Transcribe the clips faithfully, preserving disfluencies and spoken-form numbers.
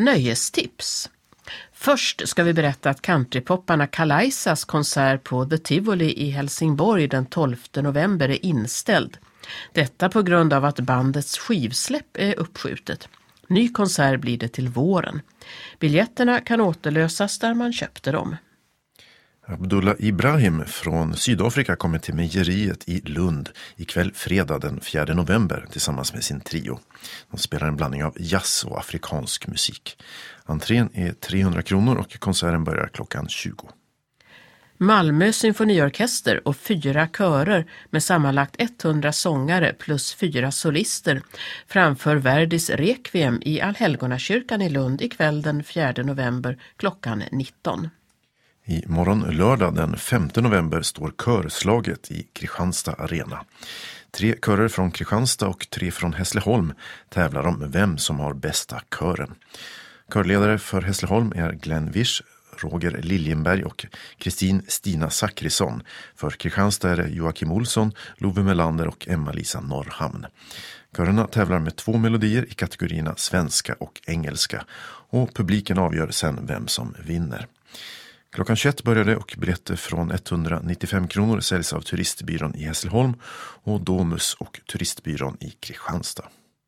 Nöjestips. Först ska vi berätta att countrypopparna Kalaisas konsert på The Tivoli i Helsingborg den tolfte november är inställd. Detta på grund av att bandets skivsläpp är uppskjutet. Ny konsert blir det till våren. Biljetterna kan återlösas där man köpte dem. Abdullah Ibrahim från Sydafrika kommer till mejeriet i Lund ikväll fredag den fjärde november tillsammans med sin trio. De spelar en blandning av jazz och afrikansk musik. Entrén är trehundra kronor och konserten börjar klockan tjugo. Malmö symfoniorkester och fyra körer med sammanlagt hundra sångare plus fyra solister framför Verdis Requiem i Allhelgonakyrkan i Lund ikväll den fjärde november klockan nitton. I morgon lördag den femte november står körslaget i Kristianstad arena. Tre körer från Kristianstad och tre från Hässleholm tävlar om vem som har bästa kören. Körledare för Hässleholm är Glenn Wisch, Roger Liljenberg och Kristin Stina Zackrisson. För Kristianstad är det Joakim Olsson, Love Melander och Emma-Lisa Norrhamn. Körerna tävlar med två melodier i kategorierna svenska och engelska och publiken avgör sen vem som vinner. Klockan tjugoett börjar det och biljetter från etthundranittiofem kronor säljs av turistbyrån i Hässleholm och Domus och turistbyrån i Kristianstad.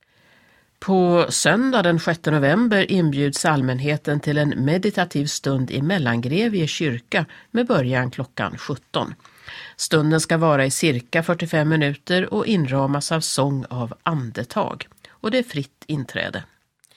På söndag den sjätte november inbjuds allmänheten till en meditativ stund i Mellangrevie kyrka med början klockan sjutton. Stunden ska vara i cirka fyrtiofem minuter och inramas av sång av andetag. Och det är fritt inträde.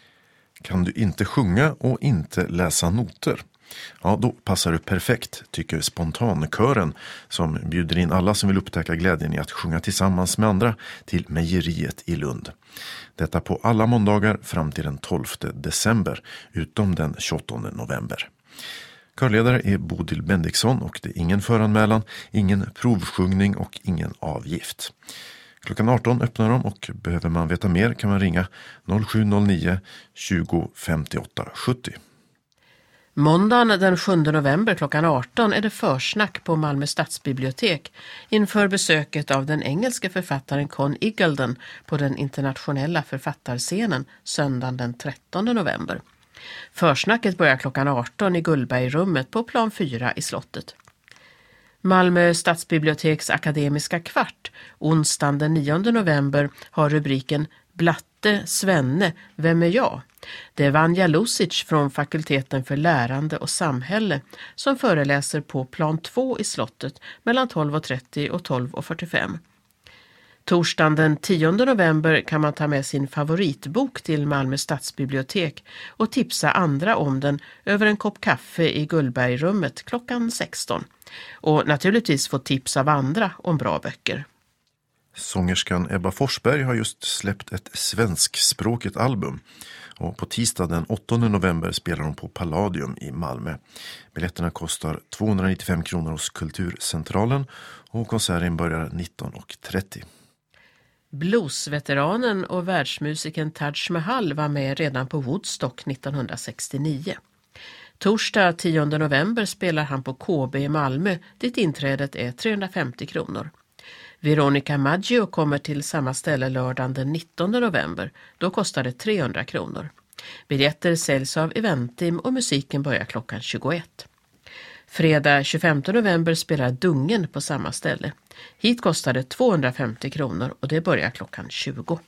Kan du inte sjunga och inte läsa noter? Ja, då passar det perfekt, tycker Spontankören som bjuder in alla som vill upptäcka glädjen i att sjunga tillsammans med andra till mejeriet i Lund. Detta på alla måndagar fram till den tolfte december, utom den tjugoåttonde november. Körledare är Bodil Bendixson och det är ingen föranmälan, ingen provsjungning och ingen avgift. Klockan arton öppnar de och behöver man veta mer kan man ringa noll sju noll nio tjugo femtioåtta sjuttio. Måndagen den sjunde november klockan arton är det försnack på Malmö stadsbibliotek inför besöket av den engelska författaren Con Iggulden på den internationella författarscenen söndagen den trettonde november. Försnacket börjar klockan arton i Gullbergrummet på plan fyra i slottet. Malmö stadsbiblioteks akademiska kvart onsdagen den nionde november har rubriken Blatte, Svenne, vem är jag? Det är Vanja Lusic från fakulteten för lärande och samhälle som föreläser på plan två i slottet mellan tolv och trettio och tolv och fyrtiofem. Torsdagen den tionde november kan man ta med sin favoritbok till Malmö stadsbibliotek och tipsa andra om den över en kopp kaffe i Gullbergrummet klockan sexton. Och naturligtvis få tips av andra om bra böcker. Sångerskan Ebba Forsberg har just släppt ett svenskspråkigt album. Och på tisdag den åttonde november spelar hon på Palladium i Malmö. Biljetterna kostar tvåhundranittiofem kronor hos Kulturcentralen och konserten börjar nitton och trettio. Bluesveteranen och världsmusiken Taj Mahal var med redan på Woodstock nittonhundrasextionio. Torsdag tionde november spelar han på K B i Malmö, dit inträdet är trehundrafemtio kronor. Veronica Maggio kommer till samma ställe lördagen den nittonde november. Då kostar det trehundra kronor. Biljetter säljs av Eventim och musiken börjar klockan tjugoett. Fredag tjugofemte november spelar Dungen på samma ställe. Hit kostar det tvåhundrafemtio kronor och det börjar klockan tjugo.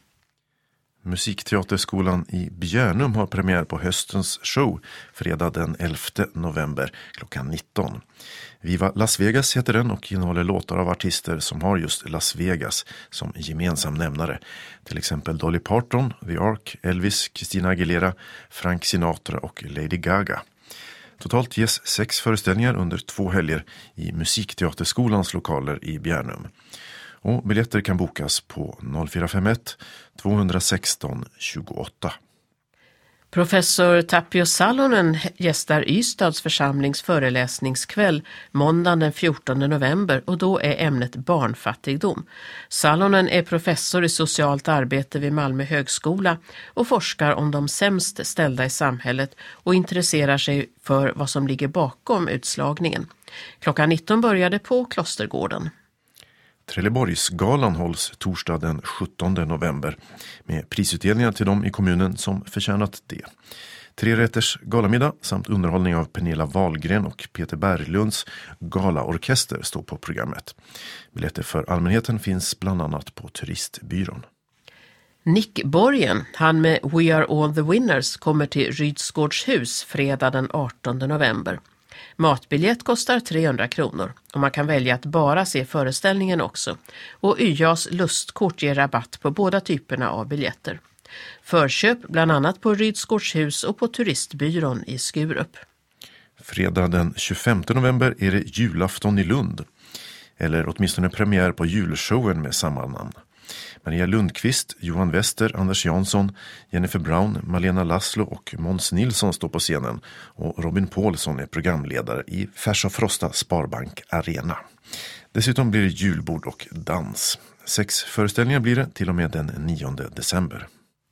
Musikteaterskolan i Björnum har premiär på höstens show fredag den elfte november klockan nitton. Viva Las Vegas heter den och innehåller låtar av artister som har just Las Vegas som gemensam nämnare. Till exempel Dolly Parton, The Ark, Elvis, Christina Aguilera, Frank Sinatra och Lady Gaga. Totalt ges sex föreställningar under två helger i Musikteaterskolans lokaler i Björnum. Och biljetter kan bokas på noll fyra fem ett två sexton tjugoåtta. Professor Tapio Salonen gästar Ystads församlings föreläsningskväll måndagen den fjortonde november och då är ämnet barnfattigdom. Salonen är professor i socialt arbete vid Malmö högskola och forskar om de sämst ställda i samhället och intresserar sig för vad som ligger bakom utslagningen. Klockan nitton började på Klostergården. Trelleborgsgalan hålls torsdag den sjuttonde november med prisutdelningar till dem i kommunen som förtjänat det. Tre rätters galamiddag samt underhållning av Pernilla Wahlgren och Peter Berglunds galaorkester står på programmet. Biljetter för allmänheten finns bland annat på Turistbyrån. Nick Borgen, han med We Are All The Winners, kommer till Rydsgårdshus fredag den artonde november. Matbiljett kostar trehundra kronor och man kan välja att bara se föreställningen också. Och Y A:s lustkort ger rabatt på båda typerna av biljetter. Förköp bland annat på Rydsgårdshus och på Turistbyrån i Skurup. Fredag den tjugofemte november är det julafton i Lund. Eller åtminstone premiär på julshowen med samma namn. Maria Lundqvist, Johan Wester, Anders Jansson, Jennifer Brown, Malena Laszlo och Måns Nilsson står på scenen och Robin Paulsson är programledare i Färs och Frosta Sparbank Arena. Dessutom blir det julbord och dans. Sex föreställningar blir det till och med den nionde december.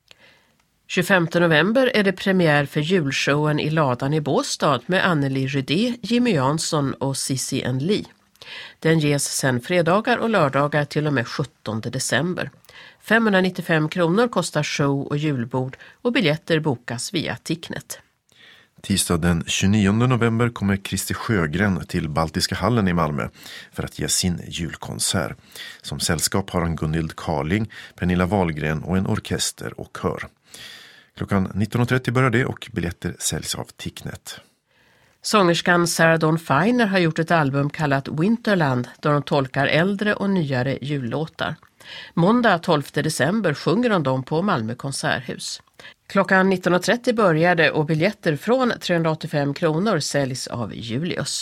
tjugofemte november är det premiär för julshowen i Ladan i Båstad med Anneli Rydé, Jimmy Jansson och Cissi and Lee. Den ges sen fredagar och lördagar till och med sjuttonde december. femhundranittiofem kronor kostar show och julbord och biljetter bokas via Ticknet. Tisdag den tjugonionde november kommer Christer Sjögren till Baltiska hallen i Malmö för att ge sin julkonsert. Som sällskap har han Gunhild Carling, Pernilla Wahlgren och en orkester och kör. Klockan nitton och trettio börjar det och biljetter säljs av Ticknet. Sångerskan Sarah Dawn Finer har gjort ett album kallat Winterland där de tolkar äldre och nyare jullåtar. Måndag tolfte december sjunger de dem på Malmö konserthus. Klockan nitton och trettio började och biljetter från trehundraåttiofem kronor säljs av Julius.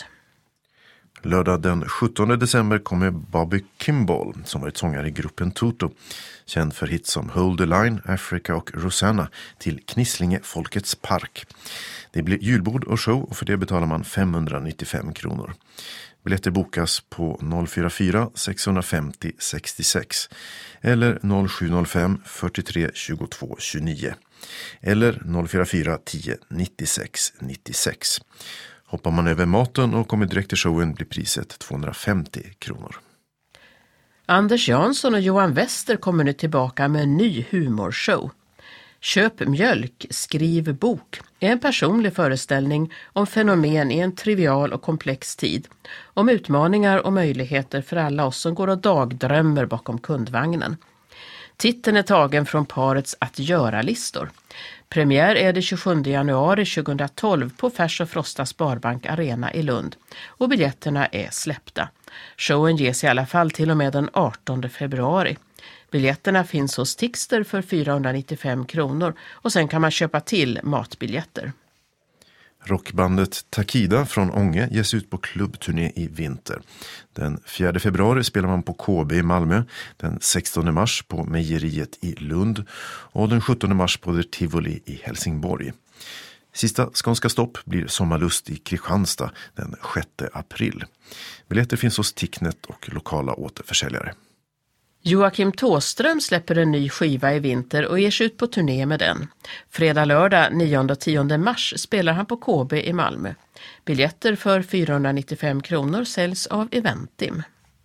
Lördag den sjuttonde december kommer Bobby Kimball som varit sångare i gruppen Toto, känd för hits som Hold the Line, Africa och Rosanna, till Knislinge Folkets Park. Det blir julbord och show och för det betalar man femhundranittiofem kronor. Biljetter bokas på noll fyra fyra sex fem noll sextiosex eller noll sju noll fem fyrtiotre tjugotvå tjugonio eller noll fyra fyra tio nittiosex nittiosex. Hoppar man över maten och kommer direkt till showen blir priset tvåhundrafemtio kronor. Anders Jansson och Johan Wester kommer nu tillbaka med en ny humorshow. Köp mjölk, skriv bok är en personlig föreställning om fenomen i en trivial och komplex tid. Om utmaningar och möjligheter för alla oss som går och dagdrömmer bakom kundvagnen. Titeln är tagen från parets att göra-listor. Premiär är det tjugosjunde januari tjugotolv på Färs och Frosta Sparbank Arena i Lund och biljetterna är släppta. Showen ges i alla fall till och med den artonde februari. Biljetterna finns hos Tixter för fyrahundranittiofem kronor och sen kan man köpa till matbiljetter. Rockbandet Takida från Ånge ges ut på klubbturné i vinter. Den fjärde februari spelar man på K B i Malmö, den sextonde mars på Mejeriet i Lund och den sjuttonde mars på The Tivoli i Helsingborg. Sista skånska stopp blir Sommarlust i Kristianstad den sjätte april. Biljetter finns hos Ticknet och lokala återförsäljare. Joakim Tåström släpper en ny skiva i vinter och ger sig ut på turné med den. Fredag lördag nionde och tionde mars spelar han på K B i Malmö. Biljetter för fyrahundranittiofem kronor säljs av Eventim.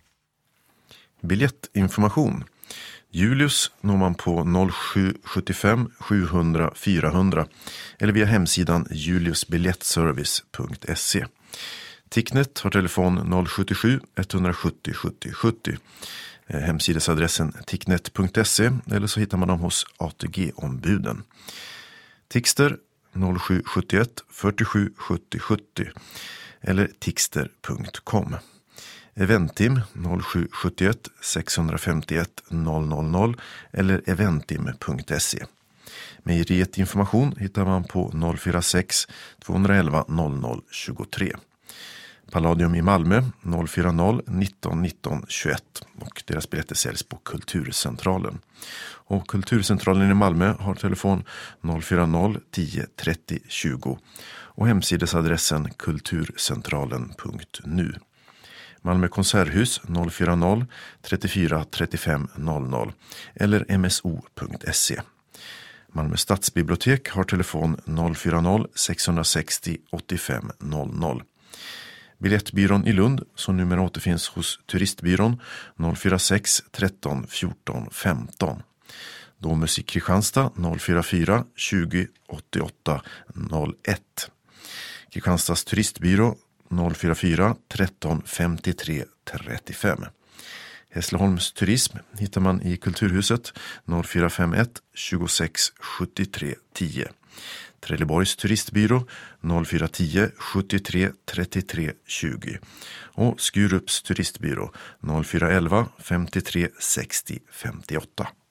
Biljettinformation. Julius når man på noll sju sju fem sju hundra fyrahundra eller via hemsidan juliusbiljettservice punkt se. Ticknet har telefon noll sju sju ett sju noll sjuttio sjuttio. Hemsidesadressen ticknet punkt se eller så hittar man dem hos A T G-ombuden. Tixter noll sju sju ett fyrtiosju sjuttio sjuttio eller tixter punkt com. Eventim noll sju sju ett sex fem ett noll noll noll eller eventim punkt se. Mejeriet information hittar man på noll fyra sex två ett ett noll noll tjugotre. Palladium i Malmö noll fyra noll nitton nitton tjugoett och deras biljetter säljs på Kulturcentralen. Och Kulturcentralen i Malmö har telefon noll fyra noll tio trettio tjugo och hemsidesadressen kulturcentralen punkt nu. Malmö konserthus noll fyra noll trettiofyra trettiofem noll noll eller m s o punkt se. Malmö stadsbibliotek har telefon noll fyra noll sex sex noll åttiofem noll noll. Biljettbyrån i Lund, som numera återfinns hos Turistbyrån, noll fyra sex tretton fjorton femton. Domusik Kristianstad noll fyra fyra tjugo åttioåtta noll ett. Kristianstads turistbyrå noll fyra fyra tretton femtiotre trettiofem. Hässleholms turism hittar man i Kulturhuset noll fyra fem ett tjugosex sjuttiotre tio. Trelleborgs turistbyrå noll fyra tio sjuttiotre trettiotre tjugo och Skurups turistbyrå noll fyra elva femtiotre sextio femtioåtta.